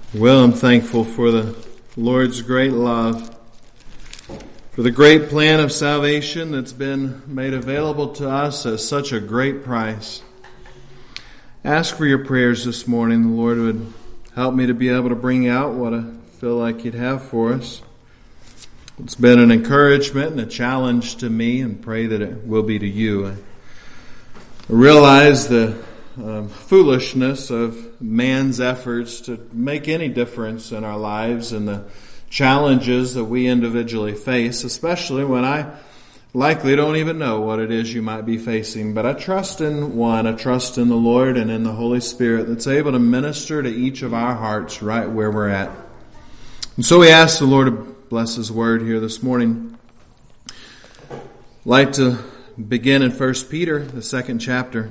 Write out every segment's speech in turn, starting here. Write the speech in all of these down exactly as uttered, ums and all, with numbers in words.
Well, I'm thankful for the Lord's great love, for the great plan of salvation that's been made available to us at such a great price. Ask for your prayers this morning. The Lord would help me to be able to bring out what I feel like He'd have for us. It's been an encouragement and a challenge to me, and pray that it will be to you. I realize the Um, foolishness of man's efforts to make any difference in our lives and the challenges that we individually face, especially when I likely don't even know what it is you might be facing. But I trust in one, I trust in the Lord and in the Holy Spirit that's able to minister to each of our hearts right where we're at. And so we ask the Lord to bless His word here this morning. I'd like to begin in First Peter, the second chapter.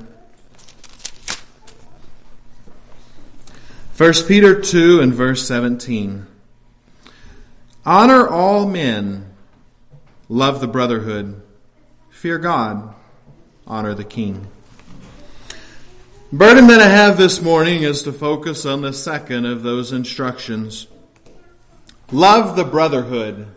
First Peter two and verse seventeen. Honor all men, love the brotherhood, fear God, honor the king. The burden that I have this morning is to focus on the second of those instructions. Love the brotherhood.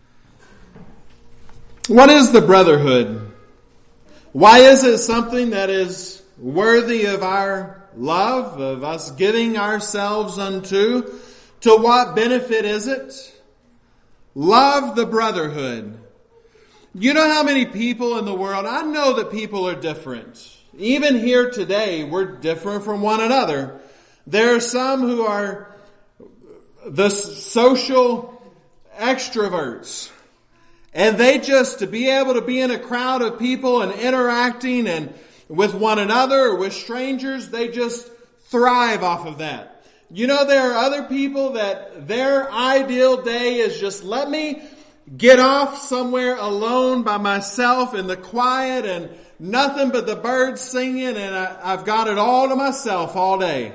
What is the brotherhood? Why is it something that is worthy of our love, of us giving ourselves unto? To what benefit is it? Love the brotherhood. You know how many people in the world, I know that people are different. Even here today, we're different from one another. There are some who are the social extroverts. And they just, to be able to be in a crowd of people and interacting and with one another or with strangers, they just thrive off of that. You know, there are other people that their ideal day is just let me get off somewhere alone by myself in the quiet and nothing but the birds singing, and I, I've got it all to myself all day.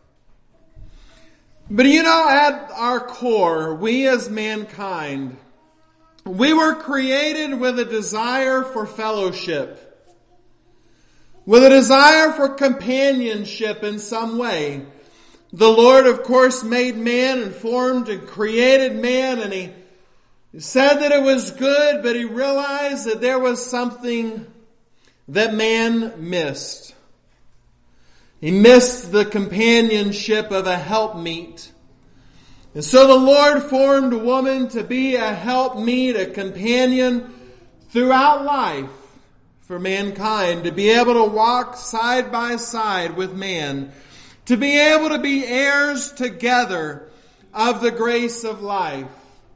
But you know, at our core, we as mankind, we were created with a desire for fellowship, with a desire for companionship in some way. The Lord, of course, made man and formed and created man, and He said that it was good, but He realized that there was something that man missed. He missed the companionship of a helpmeet. And so the Lord formed woman to be a helpmeet, a companion throughout life for mankind, to be able to walk side by side with man, to be able to be heirs together of the grace of life.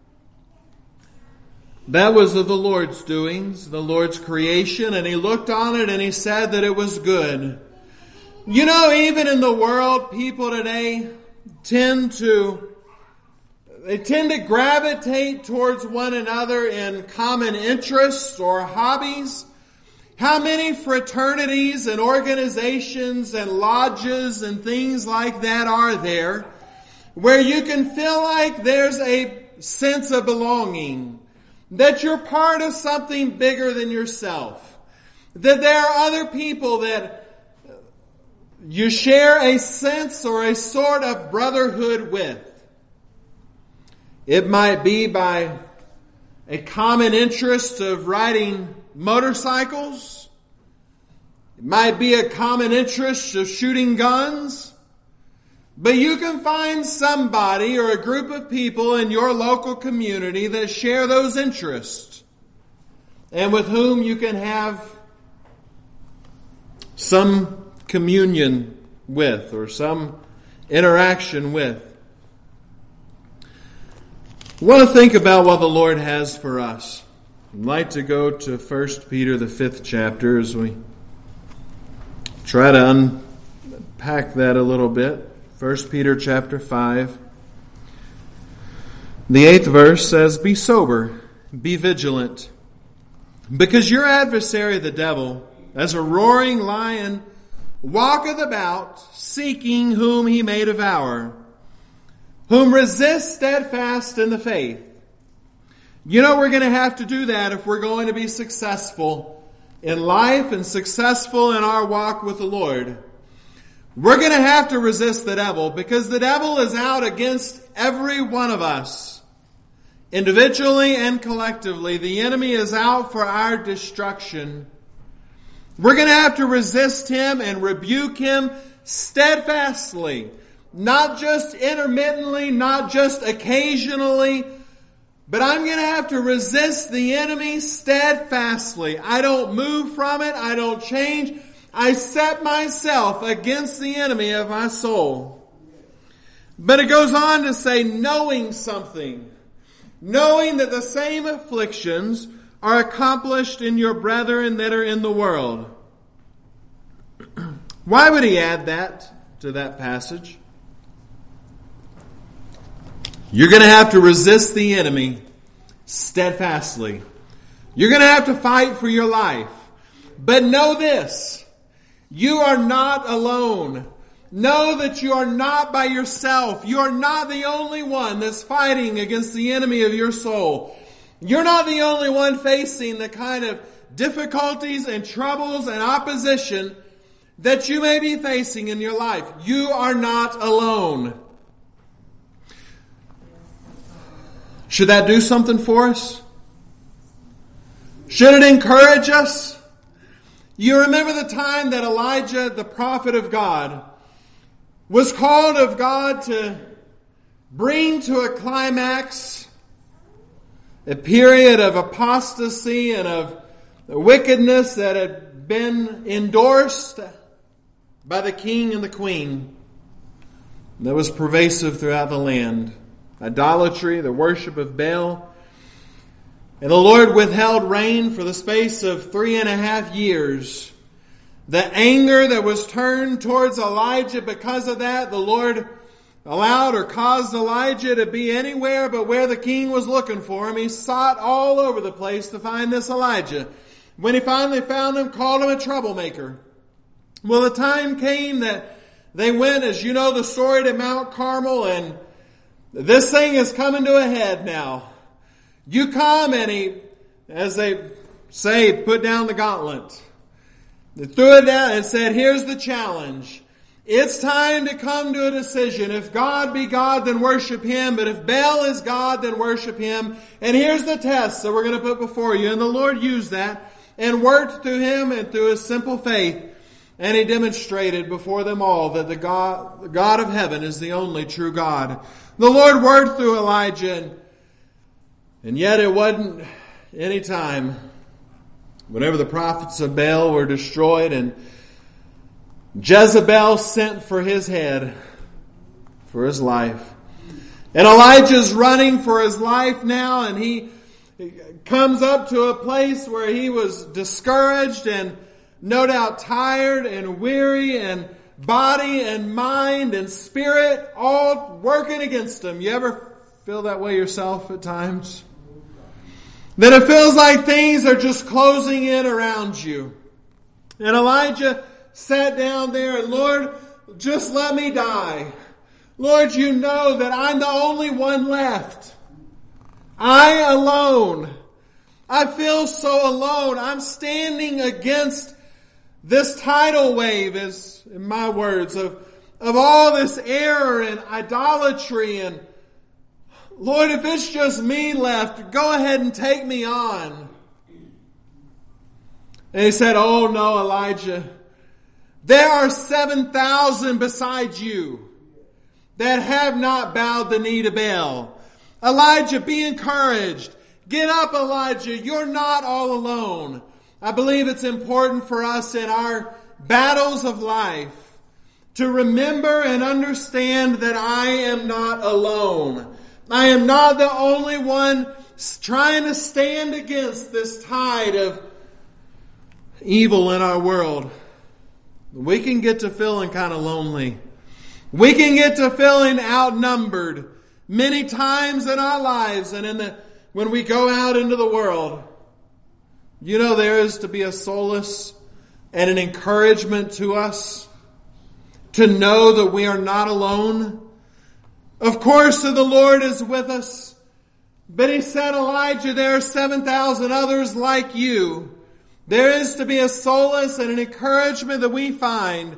That was of the Lord's doings, the Lord's creation, and He looked on it and He said that it was good. You know, even in the world, people today tend to, they tend to gravitate towards one another in common interests or hobbies. How many fraternities and organizations and lodges and things like that are there where you can feel like there's a sense of belonging, that you're part of something bigger than yourself, that there are other people that you share a sense or a sort of brotherhood with. It might be by a common interest of riding motorcycles. It might be a common interest of shooting guns. But you can find somebody or a group of people in your local community that share those interests and with whom you can have some communion with or some interaction with. I want to think about what the Lord has for us. I'd like to go to First Peter, the fifth chapter, as we try to unpack that a little bit. First Peter chapter five. The eighth verse says, "Be sober, be vigilant, because your adversary the devil, as a roaring lion, walketh about, seeking whom he may devour, whom resist steadfast in the faith." You know, we're going to have to do that if we're going to be successful in life and successful in our walk with the Lord. We're going to have to resist the devil because the devil is out against every one of us. Individually and collectively, the enemy is out for our destruction. We're going to have to resist him and rebuke him steadfastly. Not just intermittently, not just occasionally, but I'm going to have to resist the enemy steadfastly. I don't move from it. I don't change. I set myself against the enemy of my soul. But it goes on to say, knowing something. Knowing that the same afflictions are accomplished in your brethren that are in the world. Why would he add that to that passage? You're going to have to resist the enemy steadfastly. You're going to have to fight for your life. But know this, you are not alone. Know that you are not by yourself. You are not the only one that's fighting against the enemy of your soul. You're not the only one facing the kind of difficulties and troubles and opposition that you may be facing in your life. You are not alone. Should that do something for us? Should it encourage us? You remember the time that Elijah, the prophet of God, was called of God to bring to a climax a period of apostasy and of wickedness that had been endorsed by the king and the queen that was pervasive throughout the land. Idolatry, the worship of Baal. And the Lord withheld rain for the space of three and a half years. The anger that was turned towards Elijah because of that, the Lord allowed or caused Elijah to be anywhere but where the king was looking for him. He sought all over the place to find this Elijah. When he finally found him, called him a troublemaker. Well, the time came that they went, as you know the story, to Mount Carmel, and this thing is coming to a head now. You come, and he, as they say, put down the gauntlet. They threw it down and said, here's the challenge. It's time to come to a decision. If God be God, then worship him. But if Baal is God, then worship him. And here's the test that we're going to put before you. And the Lord used that and worked through him and through his simple faith. And he demonstrated before them all that the God, the God of heaven is the only true God. The Lord worked through Elijah, and, and yet it wasn't any time whenever the prophets of Baal were destroyed and Jezebel sent for his head, for his life. And Elijah's running for his life now, and he comes up to a place where he was discouraged and no doubt tired and weary, and body and mind and spirit all working against him. You ever feel that way yourself at times? That it feels like things are just closing in around you. And Elijah sat down there and, Lord, just let me die. Lord, you know that I'm the only one left. I alone. I feel so alone. I'm standing against this tidal wave, is in my words, of, of all this error and idolatry. And Lord, if it's just me left, go ahead and take me on. And he said, oh no, Elijah, there are seven thousand besides you that have not bowed the knee to Baal. Elijah, be encouraged. Get up, Elijah. You're not all alone. I believe it's important for us in our battles of life to remember and understand that I am not alone. I am not the only one trying to stand against this tide of evil in our world. We can get to feeling kind of lonely. We can get to feeling outnumbered many times in our lives and in the when we go out into the world. You know, there is to be a solace and an encouragement to us to know that we are not alone. Of course, the Lord is with us. But he said, Elijah, there are seven thousand others like you. There is to be a solace and an encouragement that we find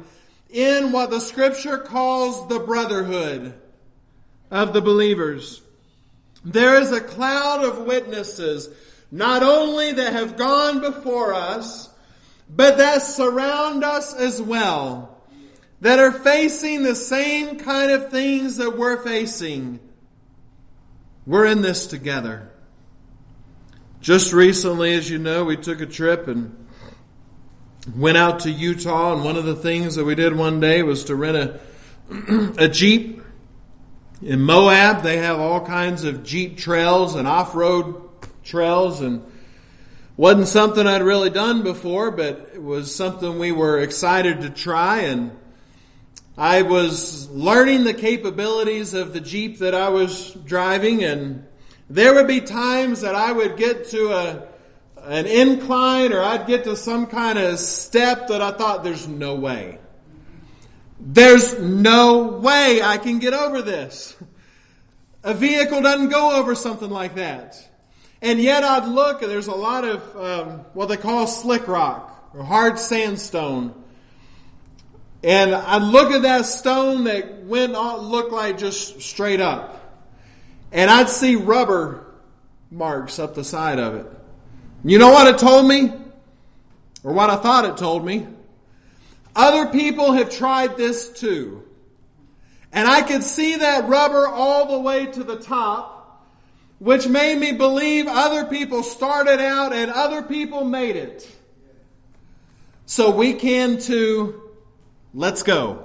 in what the Scripture calls the brotherhood of the believers. There is a cloud of witnesses, not only that have gone before us, but that surround us as well, that are facing the same kind of things that we're facing. We're in this together. Just recently, as you know, we took a trip and went out to Utah, and one of the things that we did one day was to rent a, a Jeep. In Moab, they have all kinds of Jeep trails and off-road trails, and wasn't something I'd really done before, but it was something we were excited to try, and I was learning the capabilities of the Jeep that I was driving, and there would be times that I would get to a an incline or I'd get to some kind of step that I thought, there's no way. There's no way I can get over this. A vehicle doesn't go over something like that. And yet I'd look, and there's a lot of um, what they call slick rock or hard sandstone. And I'd look at that stone that went on, looked like just straight up. And I'd see rubber marks up the side of it. You know what it told me? Or what I thought it told me? Other people have tried this too. And I could see that rubber all the way to the top, which made me believe other people started out and other people made it. So we can too. Let's go.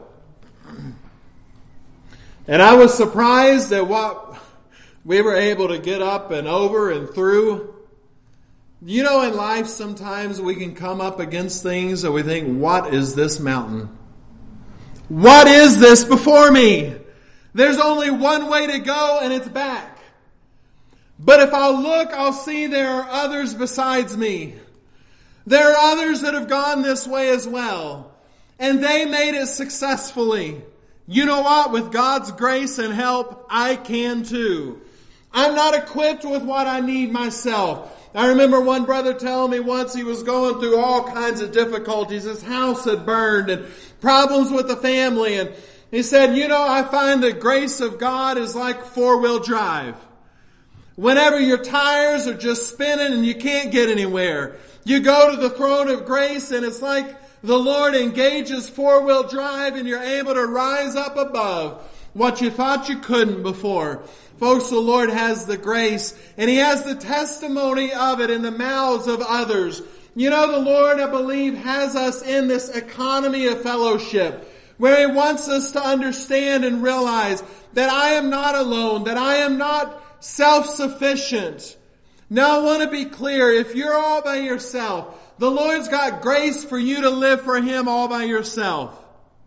And I was surprised at what we were able to get up and over and through. You know, in life sometimes we can come up against things that we think, what is this mountain? What is this before me? There's only one way to go, and it's back. But if I'll look, I'll see there are others besides me. There are others that have gone this way as well. And they made it successfully. You know what? With God's grace and help, I can too. I'm not equipped with what I need myself. I remember one brother telling me once he was going through all kinds of difficulties. His house had burned and problems with the family. And he said, you know, I find the grace of God is like four-wheel drive. Whenever your tires are just spinning and you can't get anywhere, you go to the throne of grace and it's like the Lord engages four-wheel drive and you're able to rise up above what you thought you couldn't before. Folks, the Lord has the grace, and He has the testimony of it in the mouths of others. You know, the Lord, I believe, has us in this economy of fellowship, where He wants us to understand and realize that I am not alone, that I am not self-sufficient. Now, I want to be clear, if you're all by yourself, the Lord's got grace for you to live for Him all by yourself.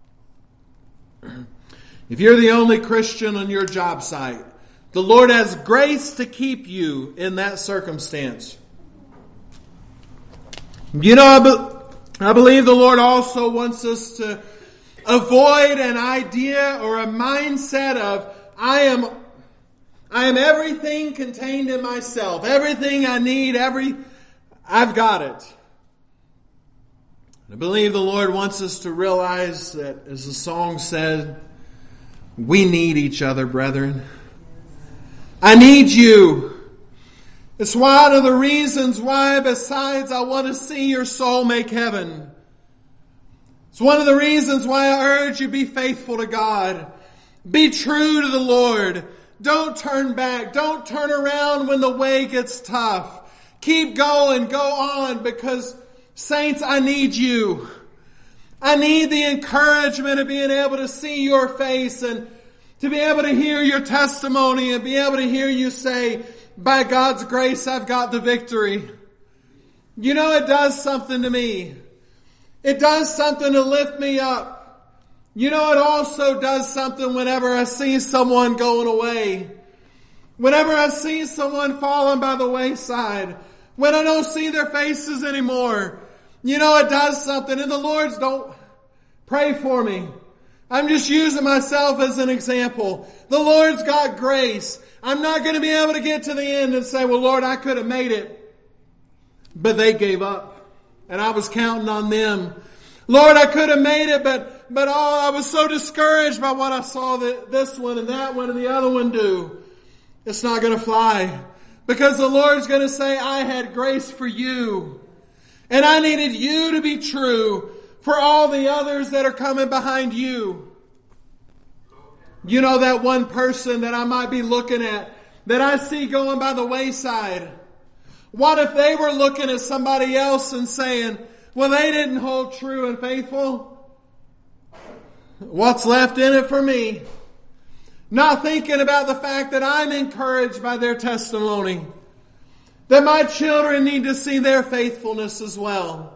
If you're the only Christian on your job site, the Lord has grace to keep you in that circumstance. You know, I, be, I believe the Lord also wants us to avoid an idea or a mindset of, I am, I am everything contained in myself. Everything I need, every, I've got it. I believe the Lord wants us to realize that, as the song said, we need each other, brethren. I need you. It's one of the reasons why, besides I want to see your soul make heaven. It's one of the reasons why I urge you be faithful to God. Be true to the Lord. Don't turn back. Don't turn around when the way gets tough. Keep going. Go on, because, saints, I need you. I need the encouragement of being able to see your face and to be able to hear your testimony and be able to hear you say, by God's grace, I've got the victory. You know, it does something to me. It does something to lift me up. You know, it also does something whenever I see someone going away. Whenever I see someone falling by the wayside. When I don't see their faces anymore. You know, it does something. And the Lord's don't pray for me. I'm just using myself as an example. The Lord's got grace. I'm not going to be able to get to the end and say, well, Lord, I could have made it. But they gave up. And I was counting on them. Lord, I could have made it, but but oh, I was so discouraged by what I saw that this one and that one and the other one do. It's not going to fly. Because the Lord's going to say, I had grace for you. And I needed you to be true for all the others that are coming behind you. You know that one person that I might be looking at, that I see going by the wayside. What if they were looking at somebody else and saying, well, they didn't hold true and faithful. What's left in it for me? Not thinking about the fact that I'm encouraged by their testimony. That my children need to see their faithfulness as well.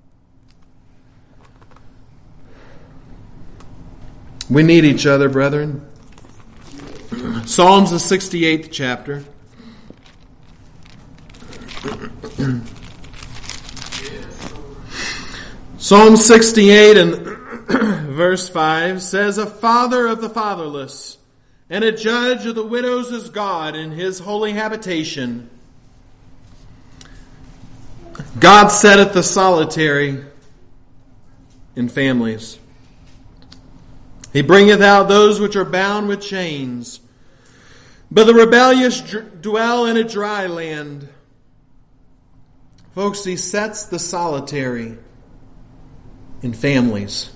We need each other, brethren. Psalms, the sixty-eighth chapter. Psalm sixty-eight and verse five says, a father of the fatherless and a judge of the widows is God in his holy habitation. God setteth the solitary in families. He bringeth out those which are bound with chains. But the rebellious dwell in a dry land. Folks, he sets the solitary in families.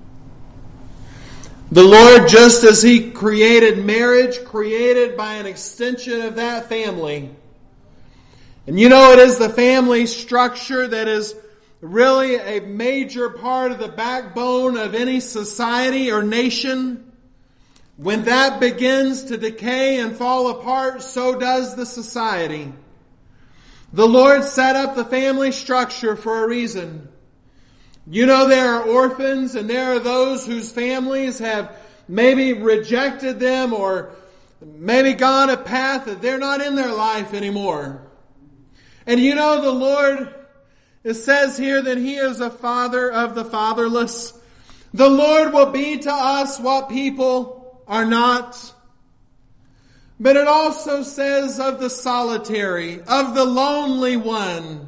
The Lord, just as he created marriage, created by an extension of that family. And you know, it is the family structure that is really a major part of the backbone of any society or nation. When that begins to decay and fall apart, so does the society. The Lord set up the family structure for a reason. You know, there are orphans and there are those whose families have maybe rejected them or maybe gone a path that they're not in their life anymore. And you know, the Lord, it says here that he is a father of the fatherless. The Lord will be to us what people are not. But it also says of the solitary, of the lonely one,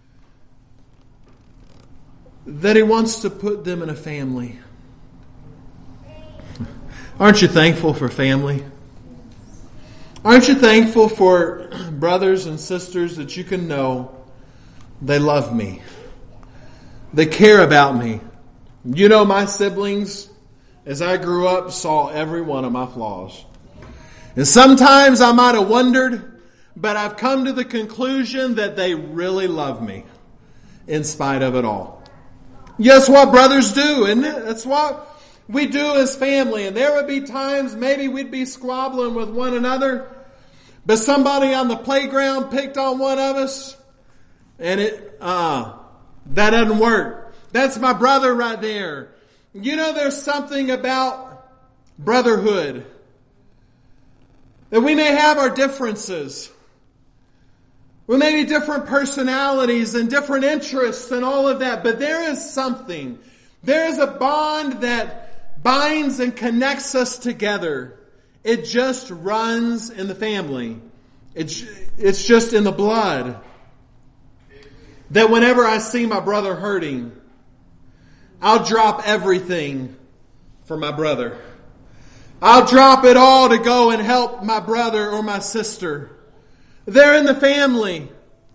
that he wants to put them in a family. Aren't you thankful for family? Aren't you thankful for brothers and sisters that you can know they love me? They care about me. You know, my siblings, as I grew up, saw every one of my flaws. And sometimes I might have wondered, but I've come to the conclusion that they really love me in spite of it all. Yes, what brothers do, isn't it? That's what we do as family. And there would be times maybe we'd be squabbling with one another, but somebody on the playground picked on one of us, and it, uh, that doesn't work. That's my brother right there. You know, there's something about brotherhood. That we may have our differences. We may be different personalities and different interests and all of that, but there is something. There is a bond that binds and connects us together. It just runs in the family. It's, it's just in the blood. That whenever I see my brother hurting, I'll drop everything for my brother. I'll drop it all to go and help my brother or my sister. They're in the family.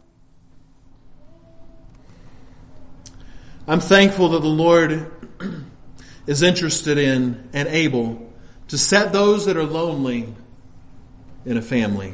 I'm thankful that the Lord is interested in and able to set those that are lonely in a family.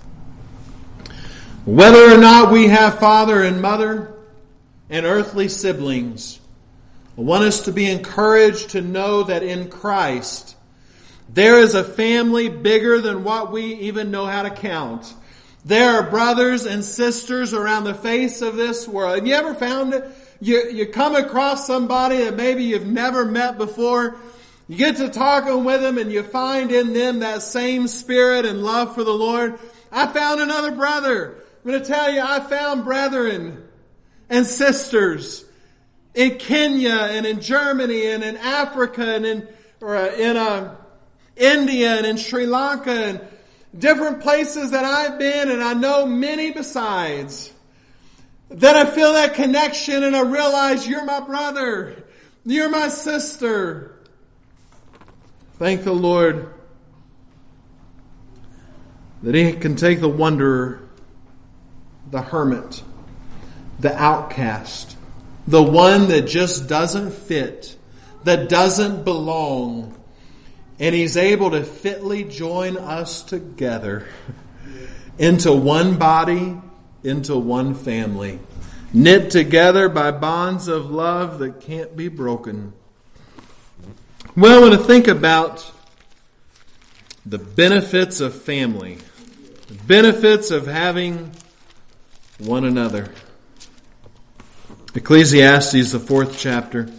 Whether or not we have father and mother and earthly siblings, I want us to be encouraged to know that in Christ, there is a family bigger than what we even know how to count. There are brothers and sisters around the face of this world. And you ever found it? You, you come across somebody that maybe you've never met before. You get to talking with them and you find in them that same spirit and love for the Lord. I found another brother. I'm going to tell you, I found brethren and sisters in Kenya and in Germany and in Africa and in, or in uh, India and in Sri Lanka and different places that I've been, and I know many besides. Then I feel that connection and I realize you're my brother. You're my sister. Thank the Lord that He can take the wanderer, the hermit, the outcast, the one that just doesn't fit, that doesn't belong, and He's able to fitly join us together into one body, into one family, knit together by bonds of love that can't be broken. Well, I want to think about the benefits of family, the benefits of having one another. Ecclesiastes, the fourth chapter,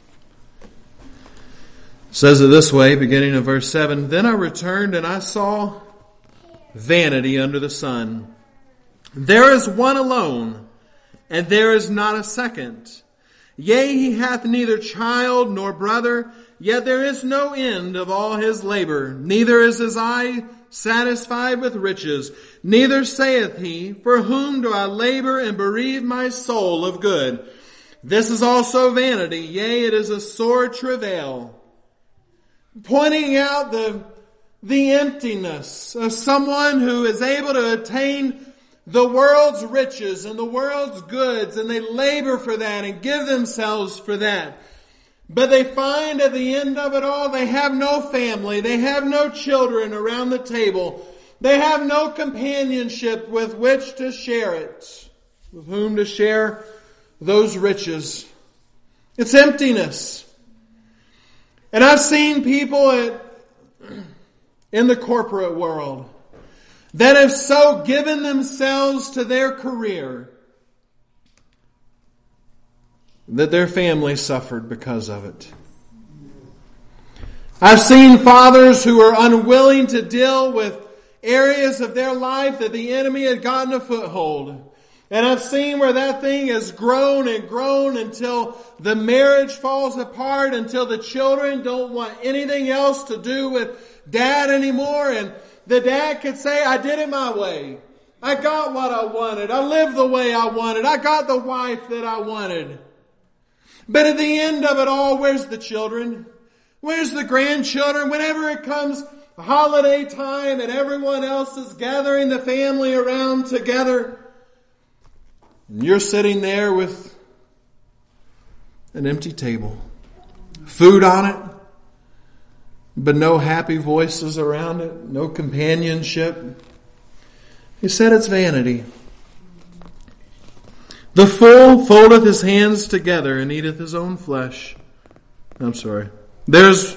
says it this way, beginning of verse seven. Then I returned and I saw vanity under the sun. There is one alone, and there is not a second. Yea, he hath neither child nor brother, yet there is no end of all his labor. Neither is his eye satisfied with riches. Neither saith he, for whom do I labor and bereave my soul of good? This is also vanity. Yea, it is a sore travail. Pointing out the, the emptiness of someone who is able to attain the world's riches and the world's goods, and they labor for that and give themselves for that. But they find at the end of it all, they have no family. They have no children around the table. They have no companionship with which to share it, with whom to share those riches. It's emptiness. And I've seen people at, in the corporate world that have so given themselves to their career that their family suffered because of it. I've seen fathers who are unwilling to deal with areas of their life that the enemy had gotten a foothold. And I've seen where that thing has grown and grown until the marriage falls apart, until the children don't want anything else to do with dad anymore. And the dad could say, I did it my way. I got what I wanted. I lived the way I wanted. I got the wife that I wanted. But at the end of it all, where's the children? Where's the grandchildren? Whenever it comes holiday time and everyone else is gathering the family around together, and you're sitting there with an empty table, food on it, but no happy voices around it, no companionship. He said it's vanity. The fool foldeth his hands together and eateth his own flesh. I'm sorry. There's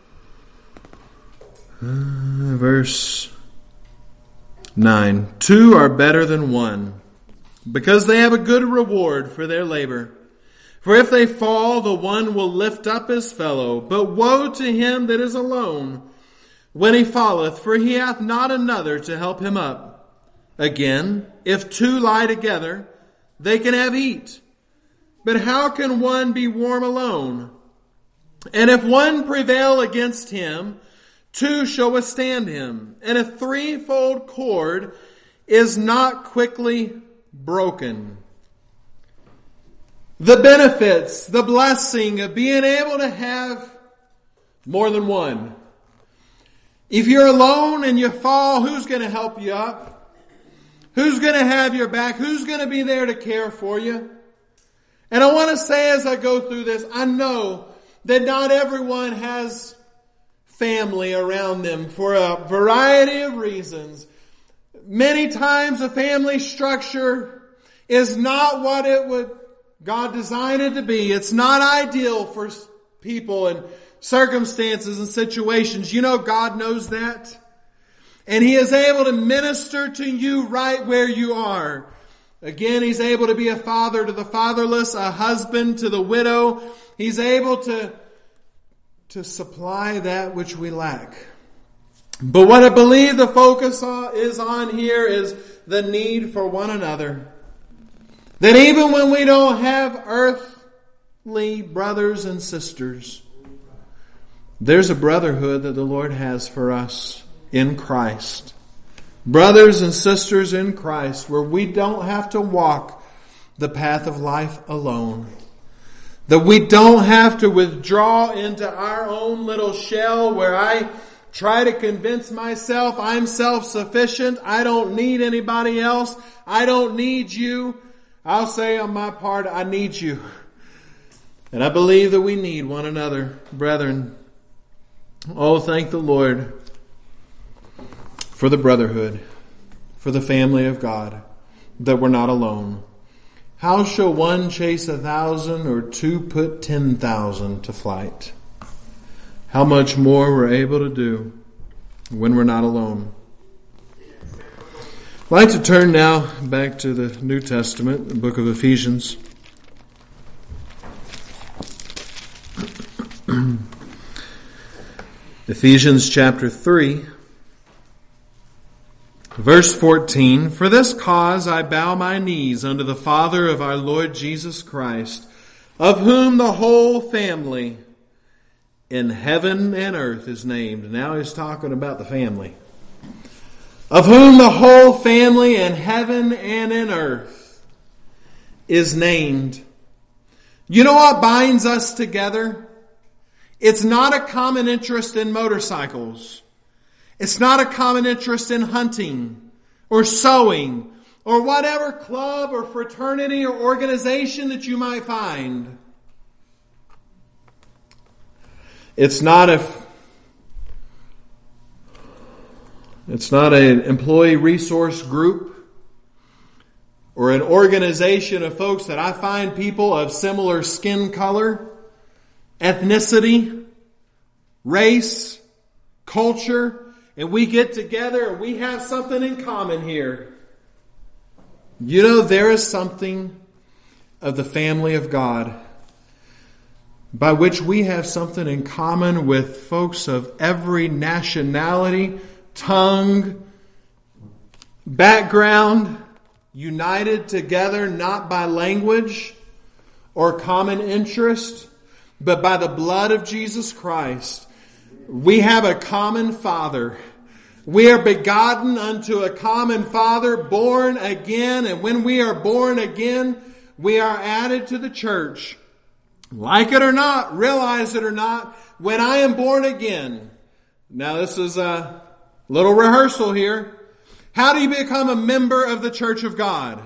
uh, verse nine. Two are better than one, because they have a good reward for their labor. For if they fall, the one will lift up his fellow. But woe to him that is alone when he falleth, for he hath not another to help him up. Again, if two lie together, they can have heat. But how can one be warm alone? And if one prevail against him, two shall withstand him. And a threefold cord is not quickly broken. The benefits, the blessing of being able to have more than one. If you're alone and you fall, who's going to help you up? Who's going to have your back? Who's going to be there to care for you? And I want to say as I go through this, I know that not everyone has family around them for a variety of reasons. Many times a family structure is not what it would God designed it to be. It's not ideal for people and circumstances and situations. You know, God knows that. And He is able to minister to you right where you are. Again, He's able to be a father to the fatherless, a husband to the widow. He's able to, to supply that which we lack. But what I believe the focus is on here is the need for one another. That even when we don't have earthly brothers and sisters, there's a brotherhood that the Lord has for us in Christ. Brothers and sisters in Christ, where we don't have to walk the path of life alone. That we don't have to withdraw into our own little shell where I try to convince myself I'm self-sufficient. I don't need anybody else. I don't need you. I'll say on my part, I need you. And I believe that we need one another, brethren. Oh, thank the Lord for the brotherhood, for the family of God, that we're not alone. How shall one chase a thousand or two put ten thousand to flight? How much more we're able to do when we're not alone. I'd like to turn now back to the New Testament, the book of Ephesians. Ephesians chapter three, verse fourteen. For this cause I bow my knees unto the Father of our Lord Jesus Christ, of whom the whole family in heaven and earth is named. Now he's talking about the family. Of whom the whole family in heaven and in earth is named. You know what binds us together? It's not a common interest in motorcycles. It's not a common interest in hunting or sewing or whatever club or fraternity or organization that you might find. It's not a It's not an employee resource group or an organization of folks that I find people of similar skin color, ethnicity, race, culture, and we get together and we have something in common here. You know, there is something of the family of God by which we have something in common with folks of every nationality, tongue, background, united together not by language or common interest, but by the blood of Jesus Christ. We have a common Father. We are begotten unto a common Father, born again, and when we are born again, we are added to the church. Like it or not, realize it or not, when I am born again. Now this is a little rehearsal here. How do you become a member of the Church of God?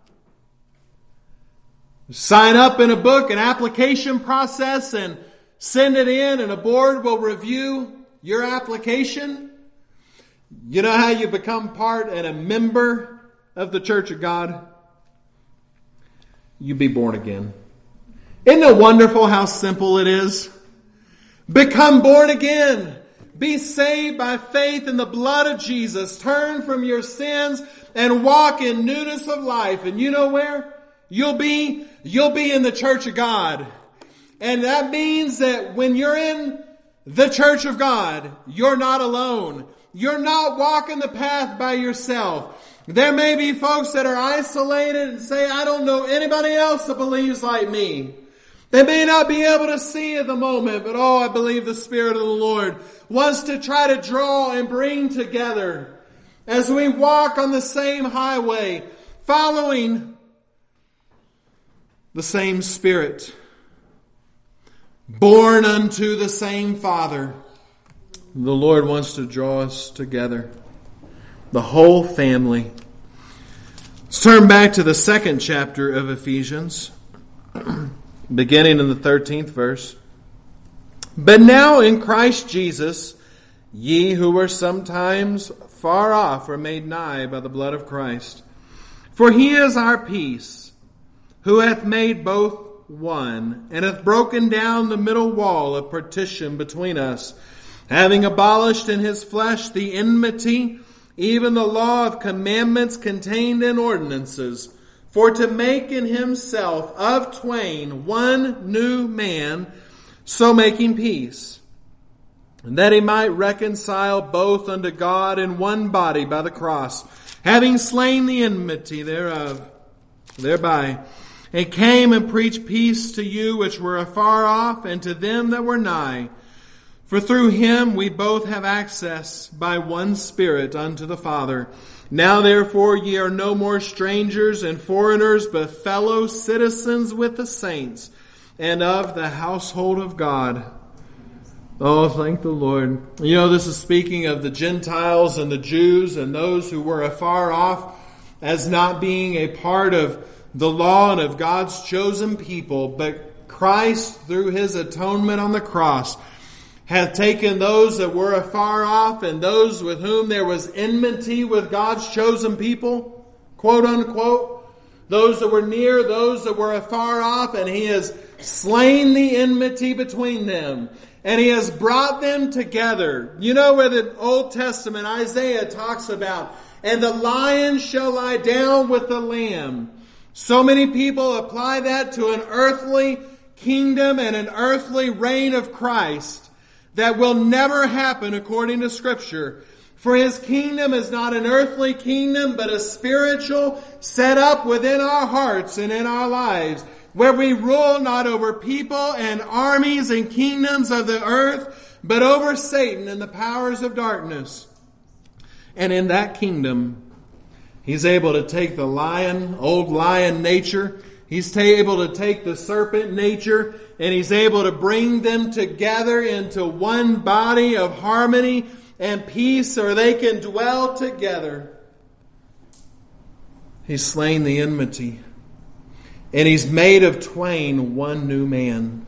Sign up in a book, an application process, and send it in, and a board will review your application. You know how you become part and a member of the Church of God? You be born again. Isn't it wonderful how simple it is? Become born again. Be saved by faith in the blood of Jesus. Turn from your sins and walk in newness of life. And you know where? You'll be, you'll be in the Church of God. And that means that when you're in the Church of God, you're not alone. You're not walking the path by yourself. There may be folks that are isolated and say, I don't know anybody else that believes like me. They may not be able to see at the moment, but oh, I believe the Spirit of the Lord wants to try to draw and bring together as we walk on the same highway, following the same Spirit, born unto the same Father. The Lord wants to draw us together, the whole family. Let's turn back to the second chapter of Ephesians, beginning in the thirteenth verse. But now in Christ Jesus, ye who were sometimes far off are made nigh by the blood of Christ. For he is our peace, who hath made both one, and hath broken down the middle wall of partition between us, having abolished in his flesh the enmity, even the law of commandments contained in ordinances, for to make in himself of twain one new man, so making peace, and that he might reconcile both unto God in one body by the cross, having slain the enmity thereof, thereby, and came and preached peace to you which were afar off, and to them that were nigh. For through him we both have access by one Spirit unto the Father. Now therefore ye are no more strangers and foreigners, but fellow citizens with the saints, and of the household of God. Oh, thank the Lord. You know, this is speaking of the Gentiles and the Jews and those who were afar off as not being a part of the law and of God's chosen people. But Christ, through His atonement on the cross, hath taken those that were afar off and those with whom there was enmity with God's chosen people, quote unquote, those that were near, those that were afar off, and He has slain the enmity between them. And He has brought them together. You know where the Old Testament, Isaiah talks about, and the lion shall lie down with the lamb. So many people apply that to an earthly kingdom and an earthly reign of Christ that will never happen according to Scripture. For His kingdom is not an earthly kingdom, but a spiritual set up within our hearts and in our lives, where we rule not over people and armies and kingdoms of the earth, but over Satan and the powers of darkness. And in that kingdom, He's able to take the lion, old lion nature. He's able to take the serpent nature, and He's able to bring them together into one body of harmony and peace, so they can dwell together. He's slain the enmity. And He's made of twain one new man.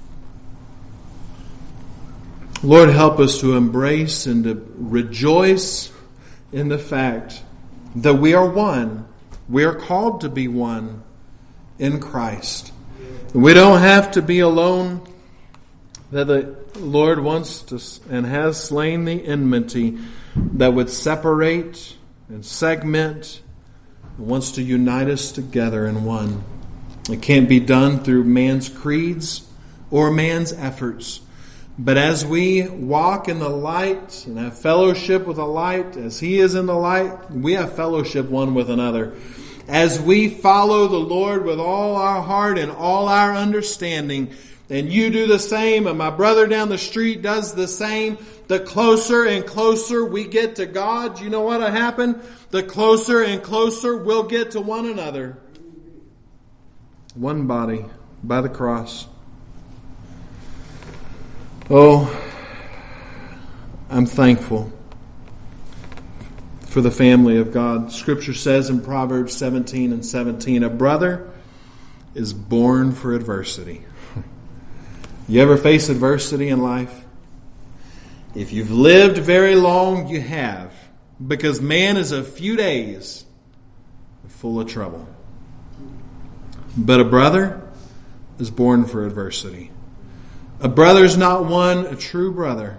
Lord, help us to embrace and to rejoice in the fact that we are one. We are called to be one in Christ. We don't have to be alone. That the Lord wants to and has slain the enmity that would separate and segment, and wants to unite us together in one. It can't be done through man's creeds or man's efforts. But as we walk in the light and have fellowship with the light, as He is in the light, we have fellowship one with another. As we follow the Lord with all our heart and all our understanding, and you do the same, and my brother down the street does the same, the closer and closer we get to God, you know what'll happen? The closer and closer we'll get to one another. One body by the cross. Oh, I'm thankful for the family of God. Scripture says in Proverbs seventeen and seventeen, a brother is born for adversity. You ever face adversity in life? If you've lived very long, you have. Because man is a few days full of trouble. But a brother is born for adversity. A brother is not one, a true brother,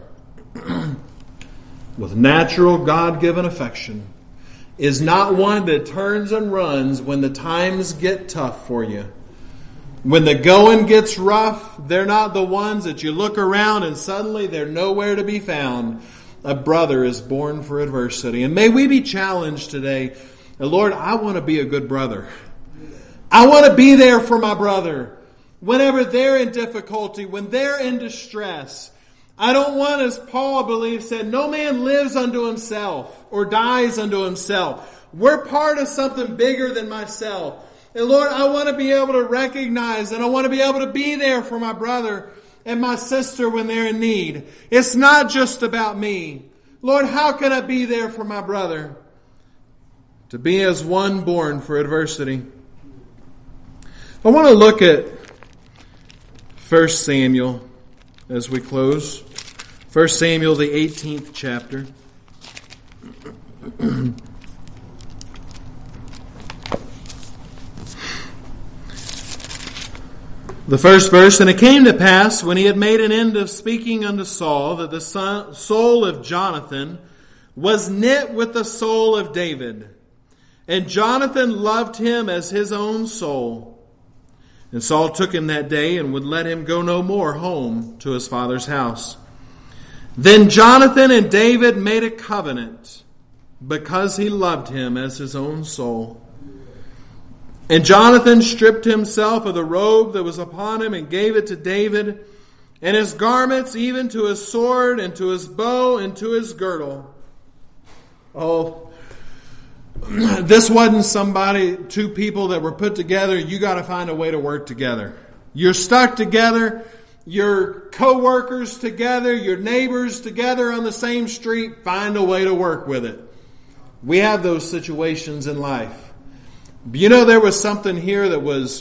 with natural God-given affection, is not one that turns and runs when the times get tough for you. When the going gets rough, they're not the ones that you look around and suddenly they're nowhere to be found. A brother is born for adversity. And may we be challenged today. Lord, I want to be a good brother. I want to be there for my brother whenever they're in difficulty, when they're in distress. I don't want, as Paul, I believe, said, no man lives unto himself or dies unto himself. We're part of something bigger than myself. And Lord, I want to be able to recognize and I want to be able to be there for my brother and my sister when they're in need. It's not just about me. Lord, how can I be there for my brother? To be as one born for adversity. I want to look at First Samuel as we close. First Samuel, the eighteenth chapter. The first verse, and it came to pass, when he had made an end of speaking unto Saul, that the son, soul of Jonathan was knit with the soul of David. And Jonathan loved him as his own soul. And Saul took him that day and would let him go no more home to his father's house. Then Jonathan and David made a covenant because he loved him as his own soul. And Jonathan stripped himself of the robe that was upon him and gave it to David, and his garments, even to his sword and to his bow and to his girdle. Oh, this wasn't somebody, two people that were put together. You got to find a way to work together. You're stuck together. Your co-workers together. Your neighbors together on the same street. Find a way to work with it. We have those situations in life. You know, there was something here that was,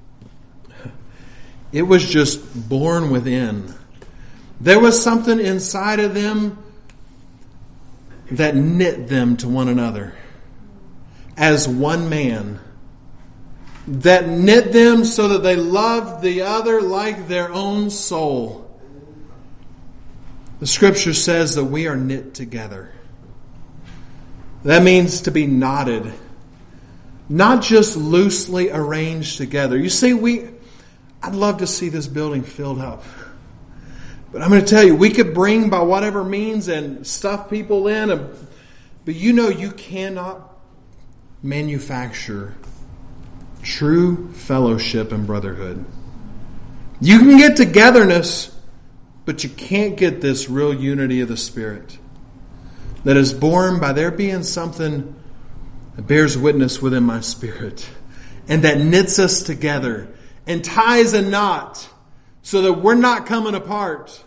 it was just born within. There was something inside of them that knit them to one another as one man. That knit them so that they loved the other like their own soul. The Scripture says that we are knit together. That means to be knotted. Not just loosely arranged together. You see, we, I'd love to see this building filled up. But I'm going to tell you, we could bring by whatever means and stuff people in. And, but you know you cannot manufacture true fellowship and brotherhood. You can get togetherness, but you can't get this real unity of the Spirit that is born by there being something that bears witness within my spirit and that knits us together and ties a knot so that we're not coming apart.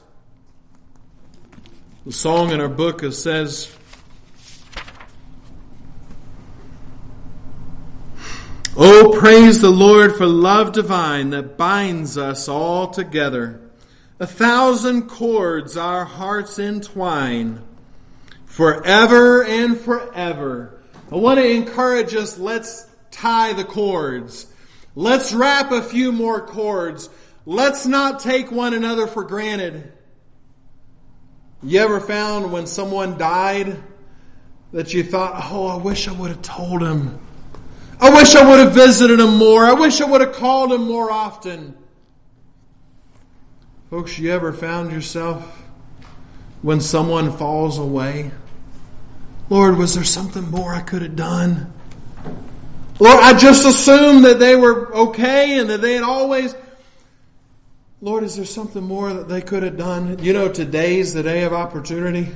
The song in our book says, "Oh, praise the Lord for love divine that binds us all together. A thousand cords our hearts entwine, forever and forever." I want to encourage us, let's tie the cords. Let's wrap a few more cords. Let's not take one another for granted. You ever found when someone died that you thought, oh, I wish I would have told him. I wish I would have visited him more. I wish I would have called him more often. Folks, you ever found yourself when someone falls away? Lord, was there something more I could have done? Lord, I just assumed that they were okay and that they had always... Lord, is there something more that they could have done? You know, today's the day of opportunity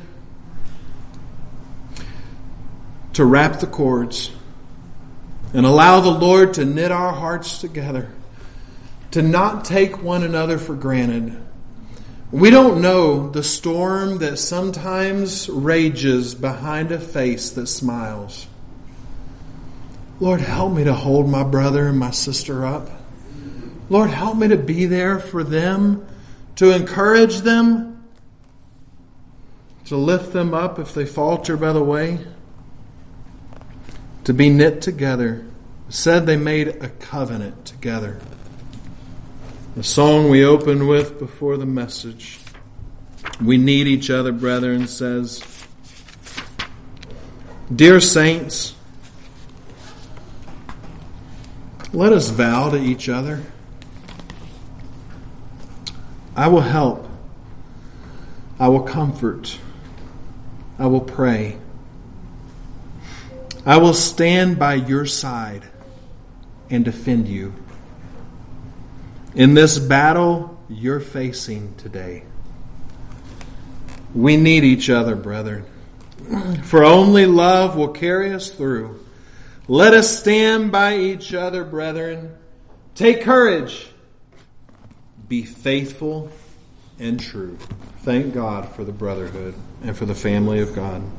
to wrap the cords and allow the Lord to knit our hearts together, to not take one another for granted. We don't know the storm that sometimes rages behind a face that smiles. Lord, help me to hold my brother and my sister up. Lord, help me to be there for them, to encourage them, to lift them up if they falter by the way, to be knit together. It said they made a covenant together. The song we opened with before the message, "We Need Each Other, Brethren," says, "Dear saints, let us vow to each other. I will help. I will comfort. I will pray. I will stand by your side and defend you in this battle you're facing today. We need each other, brethren, for only love will carry us through. Let us stand by each other, brethren. Take courage. Be faithful and true." Thank God for the brotherhood and for the family of God.